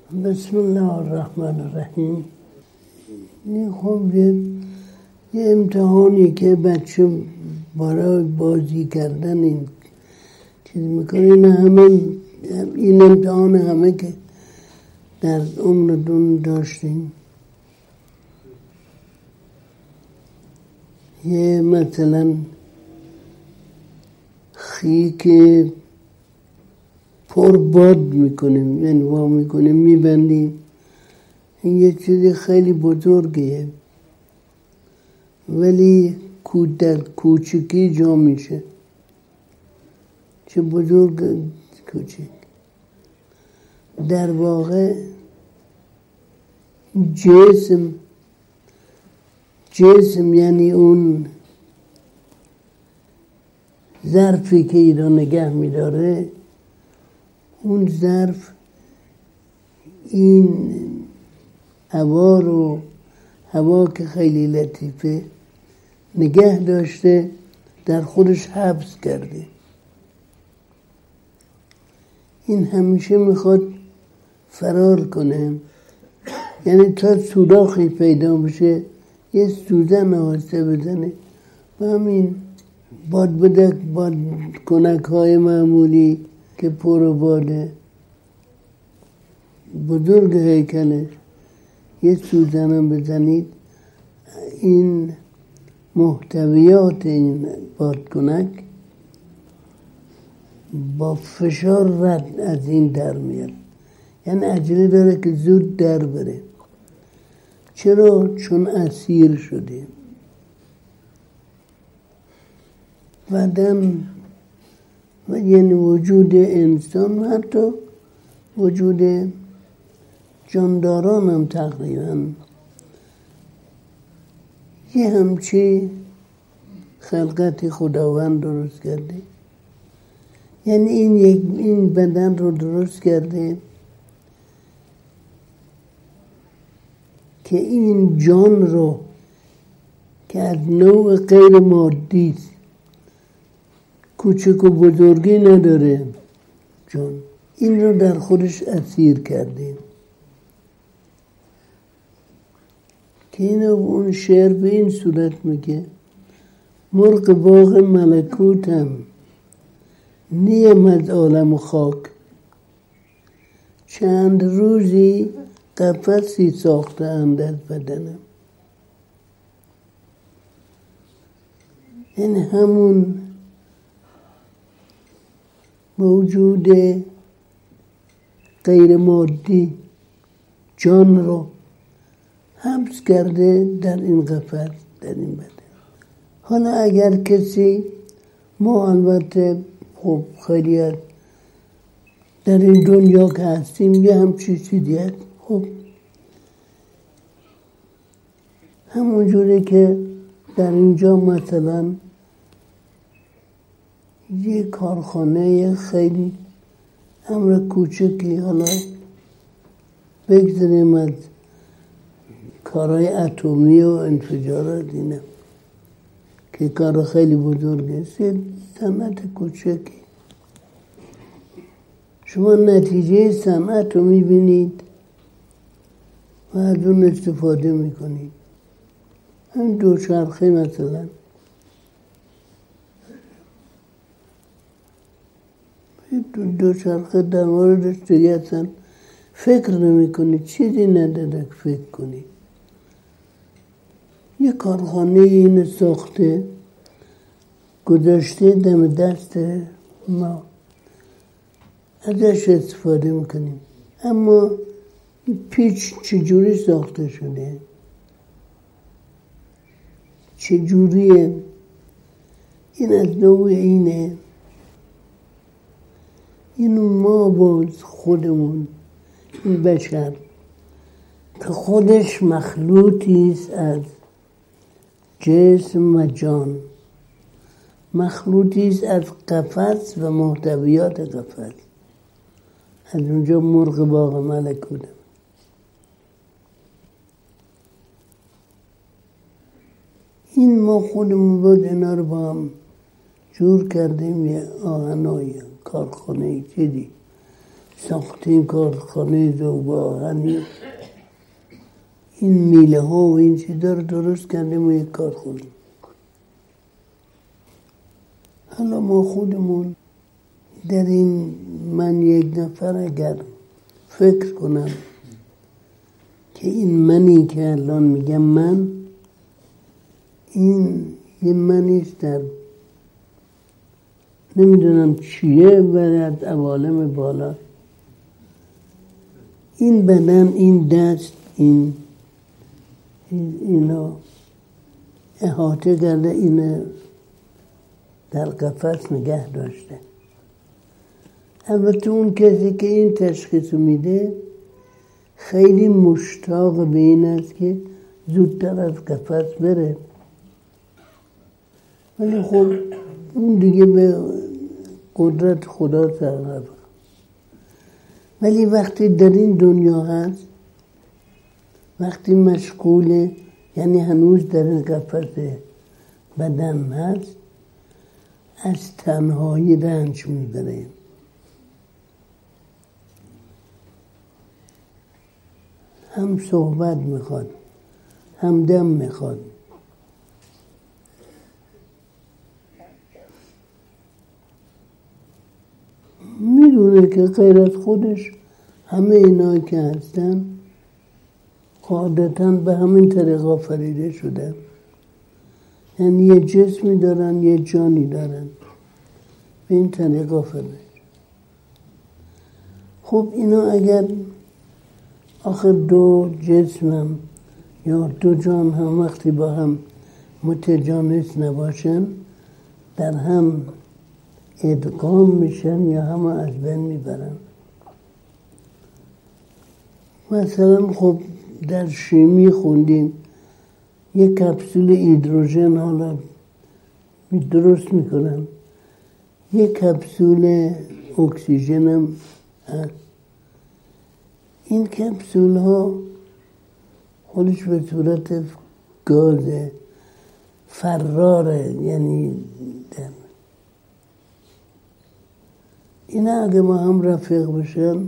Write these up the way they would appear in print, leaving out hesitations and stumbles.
بسم الله الرحمن الرحیم. این خب یه امتحانی که بچه برای بازی کردن این چیز میکنه. این امتحان همه که در عمرتون داشتین. یه مثلا خیک پر باد میکنیم، یعنی وا میکنیم میبندیم. این یه چیز خیلی بزرگیه ولی در کوچکی جا میشه. چه بزرگ کوچک. در واقع جسم یعنی اون ظرفی که اینا نگه میداره، اون ظرف این هوا که خیلی لطیفه نگه داشته، در خودش حبس کرده. این همیشه میخواد فرار کنه، یعنی تا سوراخی پیدا بشه یه سوزن آهسته بزنه و همین بادکنک های معمولی که پر باده بزرگ هیکلش یه سوزنم بزنید، این محتویات این بادکنک با فشار رد از این در میاد. یعنی عجله داره که زود در بره. چرا؟ چون اسیر شده. بدن و یعنی وجود انسان و حتی وجود جانداران هم تقریبا یه همچی خلقتی خداوند درست کرده. یعنی این بدن رو درست کرده که این جان رو که از نوع غیر مادی است، کوچک و بزرگی نداره جان، این رو در خودش اسیر کرده. که اینو اون شعر به این صورت میگه: مرغ باغ ملکوتم نیم از عالم و خاک، چند روزی قفسی ساخته‌اند از بدنم. این همون موجود غیر مادی جان رو حبس کرده در این قفس، در این بدن. حالا اگر کسی، ما البته خب خیلی در این دنیا که هستیم یه همچی چیزی هست، خب همونجوری که در اینجا مثلا یه کارخانه خیلی امر کوچکی، حالا بگذاریم از کارهای اتمی و انفجارات اینا که کار خیلی بزرگه، صنعت کوچکی. شما نتیجه صنعت رو میبینید و از اون استفاده میکنید. همین دوچرخه مثلا، دوچرخه در موردش دیگه اصلا فکر نمی کنید، چیزی نداره که فکر کنید. یه کارخانه این ساخته گذاشته دم دست ما، ازش استفاده میکنیم. اما پیچ چجوری ساخته شده، چجوریه، این از نوع اینه. اینو ما باز خودمون، این بشر که خودش مخلوطی است از جسم و جان، مخلوطی است از قفس و محتویات قفس. از اونجا مرغ باغ ملکوتم. این ما خودمون باید اینا رو با هم جور کردیم، یه آهنایی کارخانه چیزی ساختیم کارخانه ذوب آهنی، این میله ها و این چیزا رو درست کردیم و یک کارخانه. حالا ما خودمون در این، من یک نفر اگر فکر کنم که این منی که الان میگم من، این یه منیست در نمیدونم چیه و در عوالم بالا، این بدن، این دست، اینا احاطه کرده، اینه در قفس نگه داشته. البته اون کسی که این تشخیص میده خیلی مشتاق به این است که زودتر از قفس بره، ولی خب اون دیگه به قدرت خدا سرنوشت. ولی وقتی در این دنیا هست، وقتی مشغوله، یعنی هنوز در این قفس بدن هست، از تنهایی رنج میبره. هم صحبت میخواد، هم دم میخواد. میدونه که غیر از خودش همه اینا که هستن قاعدتاً به همین طریق آفریده شدن، یعنی یه جسمی دارن، یه جانی دارن، به این طریق آفریده. خب اینا اگر آخر دو جسمم یا دو جان هم وقتی با هم متجانس نباشن، در هم ادغام میشن یا هم از بین میبرن. مثلا خب در شیمی خوندیم یک کپسول هیدروژن حالا درست میکنن، یک کپسول اکسیژن هم هست. این کپسول ها خودش به صورت گاز فراره، یعنی دم. اینا اگه ما هم رفیق بشن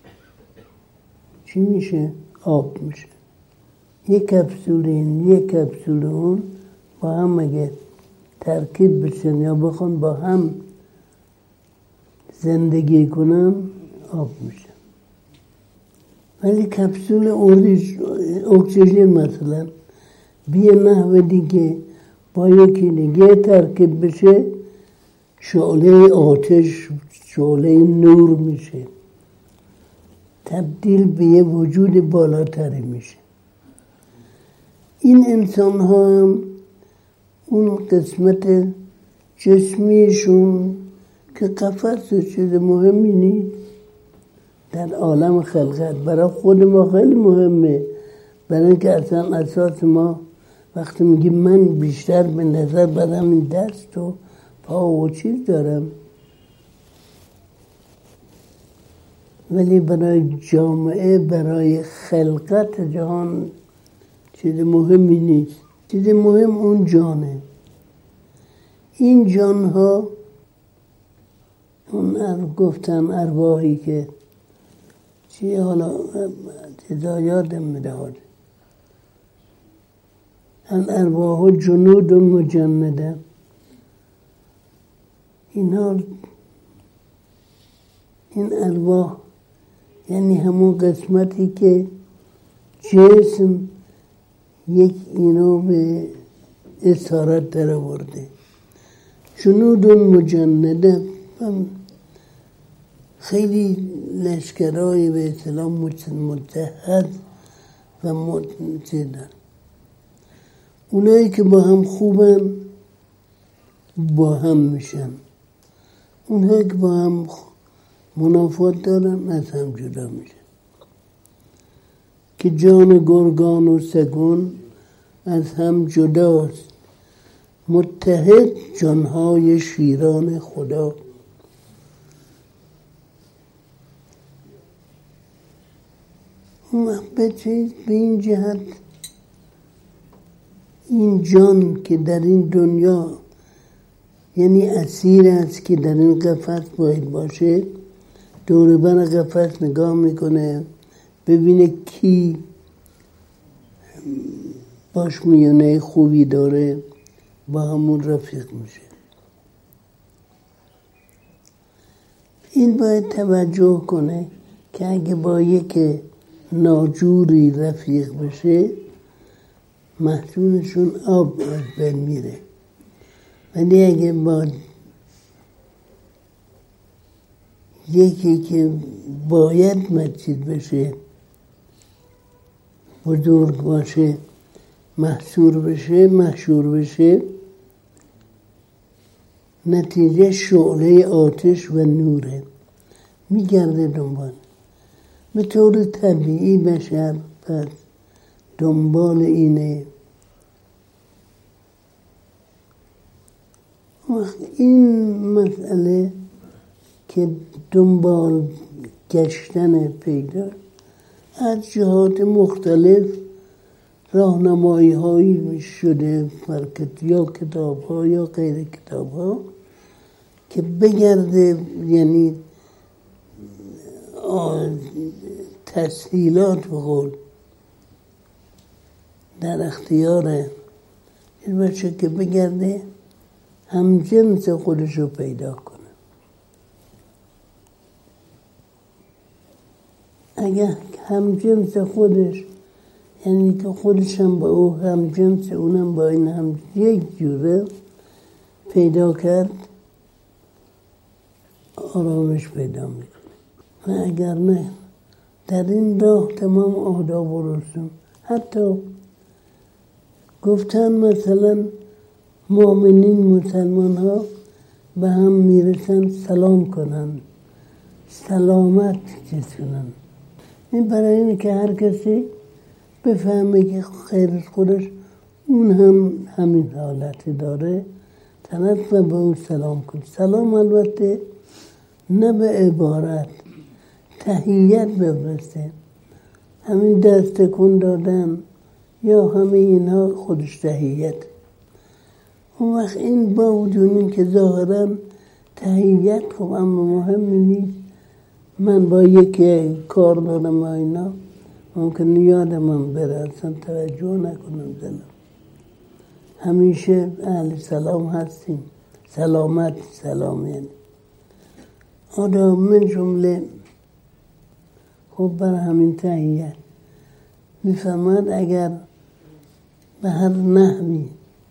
چی میشه؟ آب میشه. یک کپسول این، یک کپسول اون با هم اگه ترکیب بشن یا بخوان با هم زندگی کنن آب میشه. ولی کپسول اکسیژن مثلا بیه نحو دیگه با یکی دیگه ترکیب بشه، شعله آتش، شعله نور میشه، تبدیل به یه وجود بالاتری میشه. این انسان ها هم اون قسمت جسمیشون که قفس چیز مهمی نیست در عالم خلقت، برای خود ما خیلی مهمه، برای اینکه اصلا اساس ما وقتی میگیم من بیشتر به نظر برم این دست و پا و چیز دارم، ولی برای جامعه، برای خلقت جهان چیز مهمی نیست. چیز مهم اون جانه. این جان ها اون گفتن ارواحی که چی، حالا چیزا یادم میدهد، الارواح جنود مجنده، اینا، این ارواح یعنی همون قسمتی که جسم یک اینو به اسارت در آورده. جنود مجنده خیلی لشکرهای به اصطلاح متحد و متحدن. اونایی که با هم خوبن با هم میشن، اونایی که با هم منافات دارن از هم جدا میشن. که جان گرگان و سگون از هم جداست، متحد جانهای شیران خدا. به این جهت این جان که در این دنیا یعنی اسیر است که در این قفس باید باشه، دور بر قفس نگاه میکنه ببینه کی باش میونه خوبی داره، با همون رفیق میشه. این باید توجه کنه که اگه با یک ناجوری رفیق بشه محصولشون آب از بین میره، ولی اگه با یکی که باید مجید بشه، بزرگ باشه، مشهور بشه، نتیجه شعله آتش و نوره، میگرده دنبال. به طور طبیعی بشر پس دنبال اینه. وقت این مسئله که دنبال گشتن پیدا از جهات مختلف راهنمایی هایی شده، یا کتاب ها یا غیر کتاب ها، که بگرده، یعنی تسهیلات بقول در اختیار این بچه که بگرده همجنس خودش رو پیدا کنه. اگر همجنس خودش، یعنی که خودش هم با او همجنس، اونم با این هم یک جوره پیدا کرد، آرامش پیدا میکنه. و اگر نه، در این راه تمام آداب و رسوم، حتی گفتن مثلا مؤمنین مسلمان ها به هم میرسن سلام کنن، سلامت چیز کنن. این برای اینه که هر کسی بفهمه که خیر خودش اون هم همین حالت داره، طرف و به اون سلام کن. سلام البته نه به عبارت، تحیت بفرسته، همین دست تکون دادن یا همه اینها خودش تحیت. اون وقت این با وجود این که ظاهرا تحیت خب اما مهم نیست، من با یکی کار دارم و اینا ممکن یادم هم بره، اصلا توجه نکنم دلم. همیشه اهل سلام هستیم، سلامت، سلام. یعنی آدم من جمله خب بر همین تحیت میفهمد اگر به هر نحوی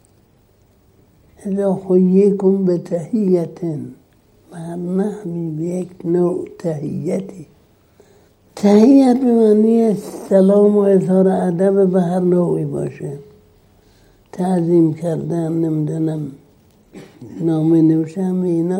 اذا حییکم به تحییتن، به هر نحوی به یک نوع تحییتی. تحییت به معنی سلام و اظهار ادب به هر نوعی باشه، تعظیم کردن، نمیدونم نامه نوشته، همه اینا.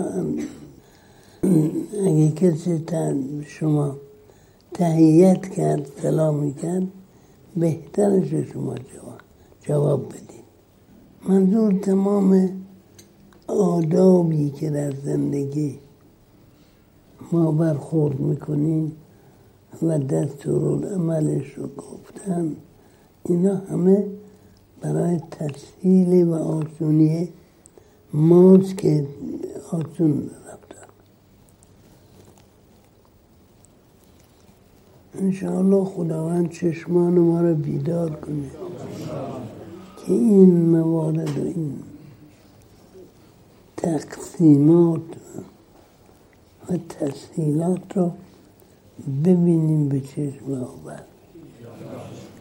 اگه کسی شما تحییت کرد، سلامی کرد، بهترش شما جواب بدید. منظور تمام آدابی که در زندگی ما برخورد میکنیم و دستورالعملش رو گفتن، اینا همه برای تسهیل و آسونی ماست که آسون رفتن. انشاءالله خداوند چشمان ما رو بیدار کنه که این موارد و این تقسیمات و تسهیلات رو ببینیم به چشم آور.